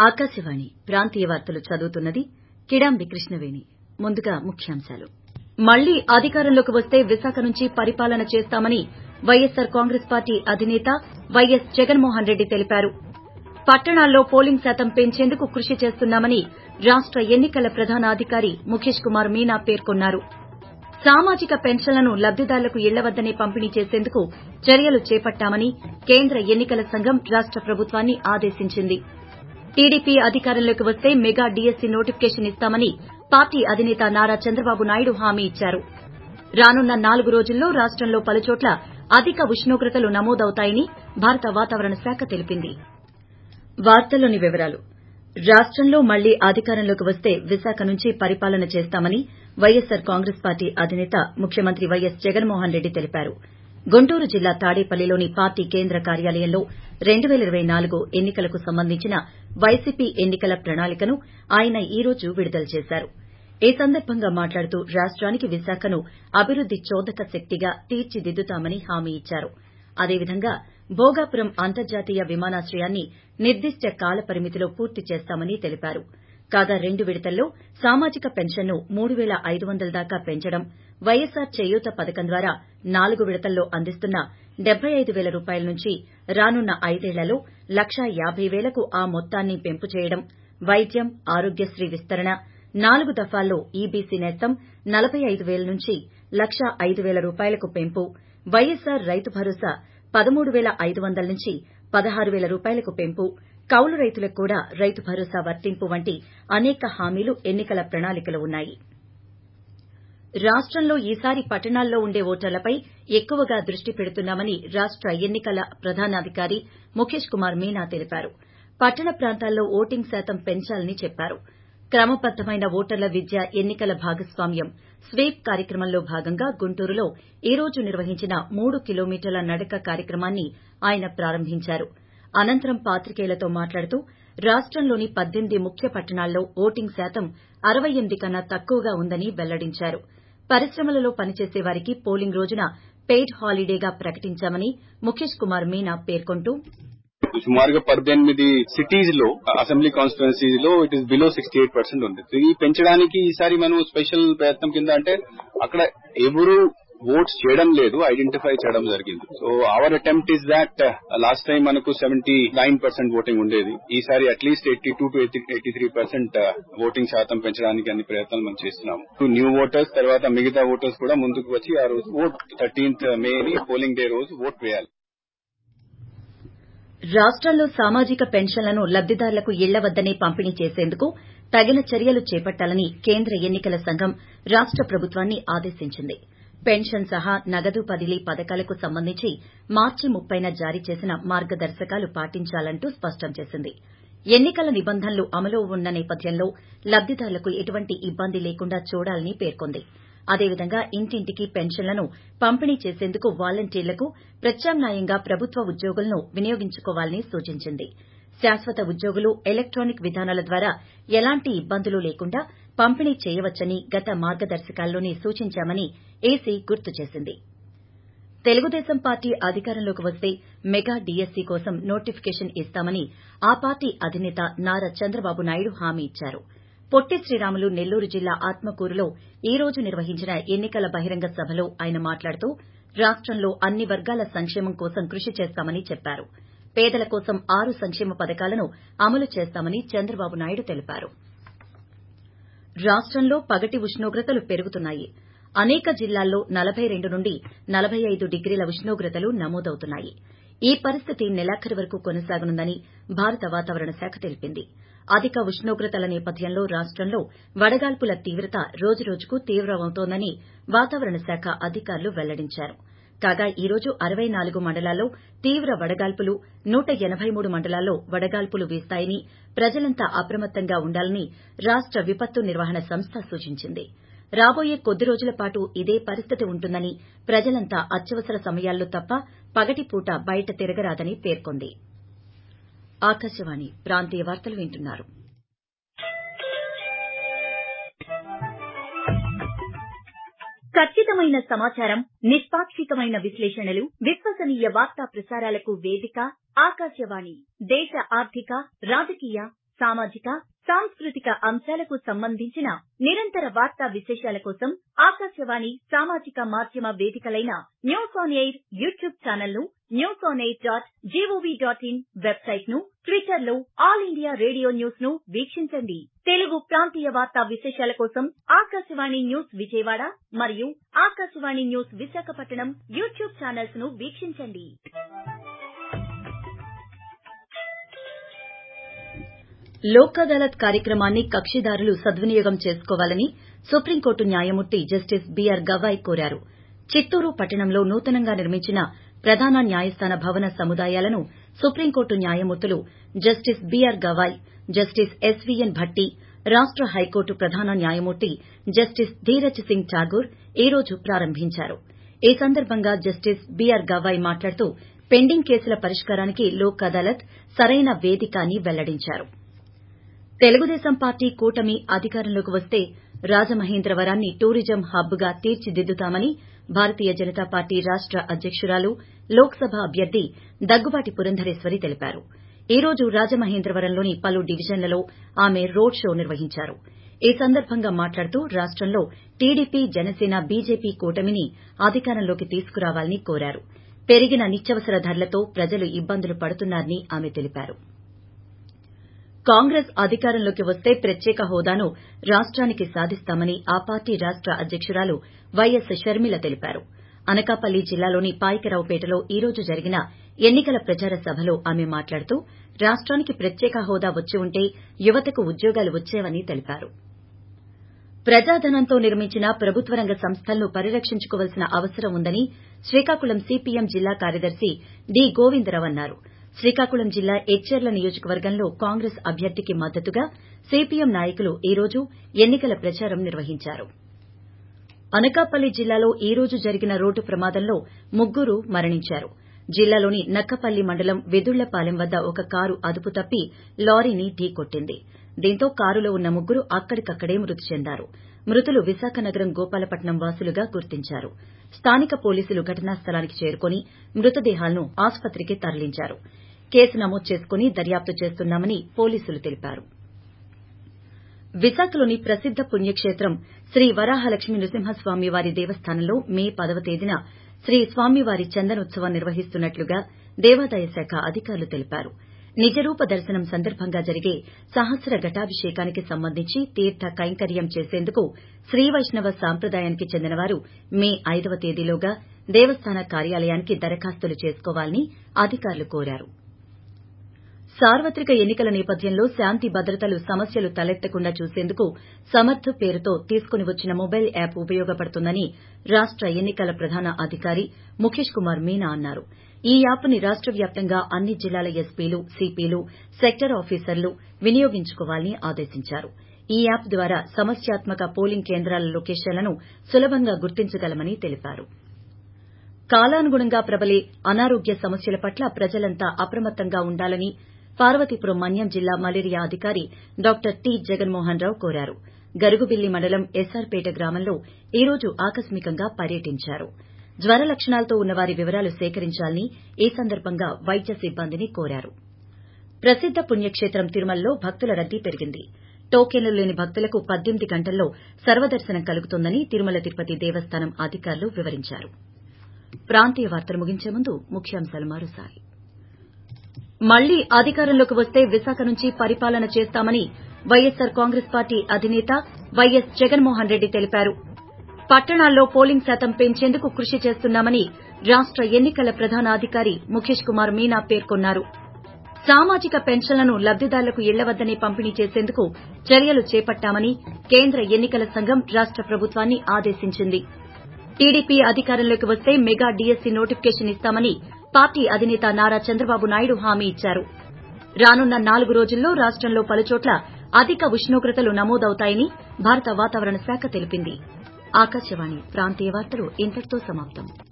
ఆకాశవాణి ప్రాంతీయ వార్తలు చదువుతున్నది కిడాంబి కృష్ణవేణి. ముందుగా ముఖ్యాంశాలు. మళ్లీ అధికారంలోకి వస్తే విశాఖ నుంచి పరిపాలన చేస్తామని వైఎస్సార్ కాంగ్రెస్ పార్టీ అధినేత వైఎస్ జగన్మోహన్ రెడ్డి తెలిపారు. పట్టణాల్లో పోలింగ్ శాతం పెంచేందుకు కృషి చేస్తున్నామని రాష్ట ఎన్నికల ప్రధానాధికారి ముఖేష్ కుమార్ మీనా పేర్కొన్నారు. సామాజిక పెన్షన్లను లబ్దిదారులకు ఇళ్ల వద్దనే పంపిణీ చేసేందుకు చర్యలు చేపట్టామని కేంద్ర ఎన్నికల సంఘం రాష్ట ప్రభుత్వాన్ని ఆదేశించింది. టీడీపీ అధికారంలోకి వస్తే మెగా డీఎస్సీ నోటిఫికేషన్ ఇస్తామని పార్టీ అధినేత నారా చంద్రబాబు నాయుడు హామీ ఇచ్చారు. రానున్న 4 రోజుల్లో రాష్టంలో పలుచోట్ల అధిక ఉష్ణోగ్రతలు నమోదవుతాయని భారత వాతావరణ శాఖ తెలిపింది. రాష్టంలో మళ్లీ అధికారంలోకి వస్తే విశాఖ నుంచి పరిపాలన చేస్తామని వైఎస్సార్ కాంగ్రెస్ పార్టీ అధినేత ముఖ్యమంత్రి వైఎస్ జగన్మోహన్ రెడ్డి తెలిపారు. గుంటూరు జిల్లా తాడేపల్లిలోని పార్టీ కేంద్ర కార్యాలయంలో 2024 ఎన్నికలకు సంబంధించిన వైసీపీ ఎన్నికల ప్రణాళికను ఆయన ఈ రోజు విడుదల చేశారు. ఈ సందర్భంగా మాట్లాడుతూ రాష్టానికి విశాఖను అభివృద్ది చోదక శక్తిగా తీర్చిదిద్దుతామని హామీ ఇచ్చారు. అదేవిధంగా భోగాపురం అంతర్జాతీయ విమానాశ్రయాన్ని నిర్దిష్ట కాల పరిమితిలో పూర్తి చేస్తామని తెలిపారు. కాగా 2 విడతల్లో సామాజిక పెన్షన్ను 3500 దాకా పెంచడం, వైఎస్సార్ చేయూత పథకం ద్వారా 4 విడతల్లో అందిస్తున్న 75,000 రూపాయల నుంచి రానున్న 5 ఏళ్లలో 1,50,000కు ఆ మొత్తాన్ని పెంపు చేయడం, వైద్యం, ఆరోగ్యశ్రీ విస్తరణ, 4 దఫాల్లో ఈబీసీ నేస్తం 45,000 నుంచి 1,05,000 రూపాయలకు పెంపు, వైఎస్సార్ రైతు భరోసా 13,500 నుంచి 16,000 రూపాయలకు పెంపు, కౌలు రైతులకు కూడా రైతు భరోసా వర్తింపు వంటి అనేక హామీలు ఎన్నికల ప్రణాళికలో ఉన్నాయి. రాష్టంలో ఈసారి పట్టణాల్లో ఉండే ఓటర్లపై ఎక్కువగా దృష్టి పెడుతున్నామని రాష్ట ఎన్నికల ప్రధానాధికారి ముఖేష్ కుమార్ మీనా తెలిపారు. పట్టణ ప్రాంతాల్లో ఓటింగ్ శాతం పెంచాలని చెప్పారు. క్రమబద్దమైన ఓటర్ల విద్య ఎన్నికల భాగస్వామ్యం స్వీప్ కార్యక్రమంలో భాగంగా గుంటూరులో ఈ రోజు నిర్వహించిన 3 కిలోమీటర్ల నడక కార్యక్రమాన్ని ఆయన ప్రారంభించారు. అనంతరం పాత్రికేయులతో మాట్లాడుతూ రాష్టంలోని 18 ముఖ్య పట్టణాల్లో ఓటింగ్ శాతం 68 కన్నా తక్కువగా ఉందని వెల్లడించారు. పరిశ్రమలలో పనిచేసే వారికి పోలింగ్ రోజున పెయిడ్ హాలిడేగా ప్రకటించామని ముఖేష్ కుమార్ మీనా పేర్కొంటూ సుమారుగా 18 సిటీస్ లో అసెంబ్లీ కాన్స్టిట్యుయెన్సీస్ లో ఇట్ ఇస్ బిలో 68% ఉంది. ఇది పెంచడానికి ఈసారి మనం స్పెషల్ ప్రయత్నం కింద అంటే అక్కడ ఎవరు ఓట్స్ చేయడం లేదు, ఐడెంటిఫై చేయడం జరిగింది. So our attempt is that last time మనకు 79% ఓటింగ్ ఉండేది. ఈసారి అట్లీస్ట్ 82 to 83% ఓటింగ్ శాతం పెంచడానికి అన్ని ప్రయత్నాలు మనం చేస్తున్నాము. న్యూ ఓటర్స్ తర్వాత మిగతా ఓటర్స్ కూడా ముందుకు వచ్చి ఆ రోజు ఓట్ 13th మేని పోలింగ్ డే రోజు ఓట్ వేయాలి. రాష్టంలో సామాజిక పెన్షన్లను లబ్దిదారులకు ఇళ్ల వద్దనే పంపిణీ చేసేందుకు తగిన చర్యలు చేపట్టాలని కేంద్ర ఎన్నికల సంఘం రాష్ట ప్రభుత్వాన్ని ఆదేశించింది. పెన్షన్ సహా నగదు బదిలీ పథకాలకు సంబంధించి మార్చి 30న జారీ చేసిన మార్గదర్శకాలు పాటించాలంటూ స్పష్టం చేసింది. ఎన్నికల నిబంధనలు అమల్లో ఉన్న నేపథ్యంలో లబ్దిదారులకు ఎటువంటి ఇబ్బంది లేకుండా చూడాలని పేర్కొంది. అదేవిధంగా ఇంటింటికి పెన్షన్లను పంపిణీ చేసేందుకు వాలంటీర్లకు ప్రత్యామ్నాయంగా ప్రభుత్వ ఉద్యోగులను వినియోగించుకోవాలని సూచించింది. శాశ్వత ఉద్యోగులు ఎలక్టానిక్ విధానాల ద్వారా ఎలాంటి ఇబ్బందులు లేకుండా పంపిణీ చేయవచ్చని గత మార్గదర్శకాల్లోనే సూచించామని ఏసీ గుర్తు చేసింది. తెలుగుదేశం పార్టీ అధికారంలోకి వస్తే మెగా డీఎస్సీ కోసం నోటిఫికేషన్ ఇస్తామని ఆ పార్టీ అధినేత నారా చంద్రబాబు నాయుడు హామీ ఇచ్చారు. పొట్టి శ్రీరాములు నెల్లూరు జిల్లా ఆత్మకూరులో ఈ రోజు నిర్వహించిన ఎన్నికల బహిరంగ సభలో ఆయన మాట్లాడుతూ రాష్టంలో అన్ని వర్గాల సంక్షేమం కోసం కృషి చేస్తామని చెప్పారు. పేదల కోసం 6 సంక్షేమ పథకాలను అమలు చేస్తామని చంద్రబాబు నాయుడు తెలిపారు. రాష్టంలో పగటి ఉష్ణోగ్రతలు పెరుగుతున్నాయి. అనేక జిల్లాల్లో 42 నుండి 45 డిగ్రీల ఉష్ణోగ్రతలు నమోదవుతున్నాయి. ఈ పరిస్థితి నెలాఖరు వరకు కొనసాగనుందని భారత వాతావరణ శాఖ తెలిపింది. అధిక ఉష్ణోగ్రతల నేపథ్యంలో రాష్టంలో వడగాల్పుల తీవ్రత రోజురోజుకు తీవ్రమవుతోందని వాతావరణ శాఖ అధికారులు వెల్లడించారు. కాగా ఈ రోజు 64 మండలాల్లో తీవ్ర వడగాల్పులు, 183 మండలాల్లో వడగాల్పులు వీస్తాయని ప్రజలంతా అప్రమత్తంగా ఉండాలని రాష్ట విపత్తు నిర్వహణ సంస్థ సూచించింది. రాబోయే కొద్ది రోజుల పాటు ఇదే పరిస్థితి ఉంటుందని ప్రజలంతా అత్యవసర సమయాల్లో తప్ప పగటిపూట బయట తిరగరాదని పేర్కొంది. ఆకాశవాణి ప్రాంతీయ వార్తలు వింటున్నారు. ఖచ్చితమైన సమాచారం, నిష్పాక్షికమైన విశ్లేషణలు, విశ్వసనీయ వార్తా ప్రసారాలకు వేదిక ఆకాశవాణి. దేశ ఆర్థిక, రాజకీయ, సామాజిక సాంస్కృతిక అంశాలకు సంబంధించిన నిరంతర వార్తా విశేషాల కోసం ఆకాశవాణి సామాజిక మాధ్యమ వేదికలైన news on air YouTube channel ను, newsonair.gov.in వెబ్సైట్ ను, ట్విట్టర్ లో ఆల్ ఇండియా రేడియో న్యూస్ ను వీక్షించండి. తెలుగు ప్రాంతీయ వార్తా విశేషాల కోసం ఆకాశవాణి న్యూస్ విజయవాడ మరియు Akashvani news Visakhapatnam YouTube channels ను వీక్షించండి. లోక్ అదాలత్ కార్యక్రమాన్ని కక్షిదారులు సద్వినియోగం చేసుకోవాలని సుప్రీంకోర్టు న్యాయమూర్తి జస్టిస్ బీఆర్ గవాయ్ కోరారు. చిత్తూరు పట్టణంలో నూతనంగా నిర్మించిన ప్రధాన న్యాయస్థాన భవన సముదాయాలను సుప్రీంకోర్టు న్యాయమూర్తులు justice BR Gavai, justice SVN Bhatti, రాష్ట హైకోర్టు ప్రధాన న్యాయమూర్తి జస్టిస్ ధీరజ్ సింగ్ ఠాగూర్ ఈ రోజు ప్రారంభించారు. ఈ సందర్భంగా జస్టిస్ బీఆర్ గవాయ్ మాట్లాడుతూ పెండింగ్ కేసుల పరిష్కారానికి లోక్ అదాలత్ సరైన వేదిక అని వెల్లడించారు. తెలుగుదేశం పార్టీ కూటమి అధికారంలోకి వస్తే రాజమహేంద్రవరాన్ని టూరిజం హబ్ గా తీర్చిదిద్దుతామని భారతీయ జనతా పార్టీ రాష్ట అధ్యకురాలు, లోక్సభ అభ్యర్థి దగ్గుబాటి పురంధరేశ్వరి తెలిపారు. ఈ రోజు రాజమహేంద్రవరంలోని పలు డివిజన్లలో ఆమె రోడ్ షో నిర్వహించారు. ఈ సందర్భంగా మాట్లాడుతూ రాష్టంలో టీడీపీ, జనసేన, బీజేపీ కూటమిని అధికారంలోకి తీసుకురావాలని కోరారు. పెరిగిన నిత్యావసర ధరలతో ప్రజలు ఇబ్బందులు పడుతున్నారని ఆమె తెలిపారు. కాంగ్రెస్ అధికారంలోకి వస్తే ప్రత్యేక హోదాను రాష్టానికి సాధిస్తామని ఆ పార్టీ రాష్ట అధ్యకురాలు వైఎస్ షర్మిల తెలిపారు. అనకాపల్లి జిల్లాలోని పాయకరావుపేటలో ఈ రోజు జరిగిన ఎన్నికల ప్రచార సభలో ఆమె మాట్లాడుతూ రాష్టానికి ప్రత్యేక హోదా వచ్చి ఉంటే యువతకు ఉద్యోగాలు వచ్చేవని తెలిపారు. ప్రజాధనంతో నిర్మించిన ప్రభుత్వ రంగ సంస్థలను పరిరక్షించుకోవాల్సిన అవసరం ఉందని శ్రీకాకుళం సీపీఎం జిల్లా కార్యదర్శి డి గోవిందరావు అన్నారు. శ్రీకాకుళం జిల్లా ఎచ్చెర్ల నియోజకవర్గంలో కాంగ్రెస్ అభ్యర్థికి మద్దతుగా సీపీఎం నాయకులు ఈ రోజు ఎన్నికల ప్రచారం నిర్వహించారు. అనకాపల్లి జిల్లాలో ఈ రోజు జరిగిన రోడ్డు ప్రమాదంలో 3 మరణించారు. జిల్లాలోని నక్కపల్లి మండలం వెదుళ్లపాలెం వద్ద ఒక కారు అదుపు తప్పి లారీని ఢీకొట్టింది. దీంతో కారులో ఉన్న 3 అక్కడికక్కడే మృతి చెందారు. మృతులు విశాఖ నగరం గోపాలపట్నం వాసులుగా గుర్తించారు. స్థానిక పోలీసులు ఘటనా స్థలానికి చేరుకుని మృతదేహాలను ఆసుపత్రికి తరలించారు. కేసు నమోదు చేసుకుని దర్యాప్తు చేస్తున్నామని పోలీసులు తెలిపారు. విశాఖలోని ప్రసిద్ద పుణ్యక్షేత్రం శ్రీ వరాహలక్ష్మి నృసింహస్వామివారి దేవస్థానంలో మే 10వ తేదీన శ్రీ స్వామివారి చందనోత్సవం నిర్వహిస్తున్నట్లుగా దేవాదాయ శాఖ అధికారులు తెలిపారు. నిజరూప దర్శనం సందర్భంగా జరిగే సహస్ర ఘటాభిషేకానికి సంబంధించి తీర్థ కైంకర్యం చేసేందుకు శ్రీవైష్ణవ సాంప్రదాయానికి చెందినవారు మే 5వ తేదీలోగా దేవస్థాన కార్యాలయానికి దరఖాస్తులు చేసుకోవాలని అధికారులు కోరారు. సార్వత్రిక ఎన్నికల నేపథ్యంలో శాంతి భద్రతలు సమస్యలు తలెత్తకుండా చూసేందుకు సమర్థ్ పేరుతో తీసుకుని వచ్చిన మొబైల్ యాప్ ఉపయోగపడుతుందని రాష్ట ఎన్నికల ప్రధాన అధికారి ముఖేష్ కుమార్ మీనా అన్నారు. ఈ యాప్ని రాష్ట వ్యాప్తంగా అన్ని జిల్లాల ఎస్పీలు, సీపీలు, సెక్టర్ ఆఫీసర్లు వినియోగించుకోవాలని ఆదేశించారు. ఈ యాప్ ద్వారా సమస్యాత్మక పోలింగ్ కేంద్రాల లొకేషన్లను సులభంగా గుర్తించగలమని తెలిపారు. కాలానుగుణంగా ప్రబలే అనారోగ్య సమస్యల పట్ల ప్రజలంతా అప్రమత్తంగా ఉండాలని పార్వతీపురం మన్యం జిల్లా మలేరియా అధికారి డాక్టర్ టి జగన్మోహన్ రావు కోరారు. గరుగుబిల్లి మండలం ఎస్ఆర్పేట గ్రామంలో ఈ రోజు ఆకస్మికంగా పర్యటించారు. జ్వర లక్షణాలతో ఉన్నవారి వివరాలు సేకరించాలని ఈ సందర్భంగా వైద్య సిబ్బందిని కోరారు. ప్రసిద్ద పుణ్యక్షేత్రం తిరుమలలో భక్తుల రద్దీ పెరిగింది. టోకెన్లు లేని భక్తులకు 18 గంటల్లో సర్వదర్శనం కలుగుతుందని తిరుమల తిరుపతి దేవస్థానం అధికారులు వివరించారు. ప్రాంతీయ వార్తలు ముగించే ముందు ముఖ్యాంశాలు మరోసారి. మళ్లీ అధికారంలోకి వస్తే విశాఖ నుంచి పరిపాలన చేస్తామని వైఎస్సార్ కాంగ్రెస్ పార్టీ అధినేత వైఎస్ జగన్మోహన్ రెడ్డి తెలిపారు. పట్టణాల్లో పోలింగ్ శాతం పెంచేందుకు కృషి చేస్తున్నామని రాష్ట ఎన్నికల ప్రధాన అధికారి ముఖేష్ కుమార్ మీనా పేర్కొన్నారు. సామాజిక పెన్షన్లను లబ్దిదారులకు ఇళ్ల వద్దనే పంపిణీ చేసేందుకు చర్యలు చేపట్టామని కేంద్ర ఎన్నికల సంఘం రాష్ట ప్రభుత్వాన్ని ఆదేశించింది. టీడీపీ అధికారంలోకి వస్తే మెగా డీఎస్సీ నోటిఫికేషన్ ఇస్తామని పార్టీ అధినేత నారా చంద్రబాబు నాయుడు హామీ ఇచ్చారు. రానున్న 4 రోజుల్లో రాష్టంలో పలుచోట్ల అధిక ఉష్ణోగ్రతలు నమోదవుతాయని భారత వాతావరణ శాఖ తెలిపింది. ఆకాశవాణి ప్రాంతీయ వార్తలు ఇంతటితో సమాప్తం.